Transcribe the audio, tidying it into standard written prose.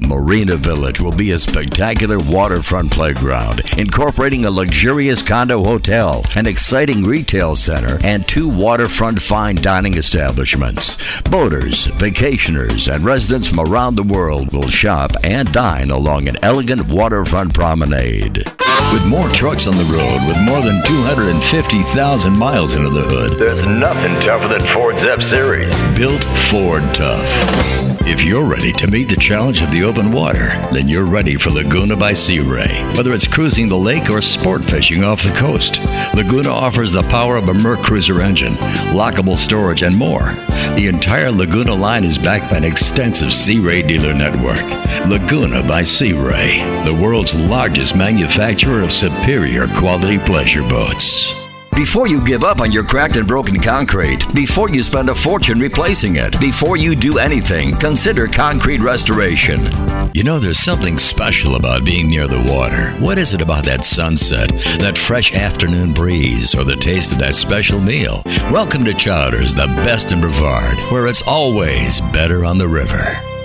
Marina Village will be a spectacular waterfront playground, incorporating a luxurious condo hotel, an exciting retail center, and 2 waterfront fine dining establishments. Boaters, vacationers, and residents from around the world will shop and dine along an elegant waterfront promenade. With more trucks on the road, with more than 250,000 miles into the hood, there's nothing tougher than Ford's F-Series. Built Ford Tough. If you're ready to meet the challenge of the open water, then you're ready for Laguna by Sea Ray. Whether it's cruising the lake or sport fishing off the coast, Laguna offers the power of a Merc Cruiser engine, lockable storage, and more. The entire Laguna line is backed by an extensive Sea Ray dealer network. Laguna by Sea Ray, the world's largest manufacturer of superior quality pleasure boats. Before you give up on your cracked and broken concrete, before you spend a fortune replacing it, before you do anything, consider Concrete Restoration. You know, there's something special about being near the water. What is it about that sunset, that fresh afternoon breeze, or the taste of that special meal? Welcome to Chowders, the best in Brevard, where it's always better on the river.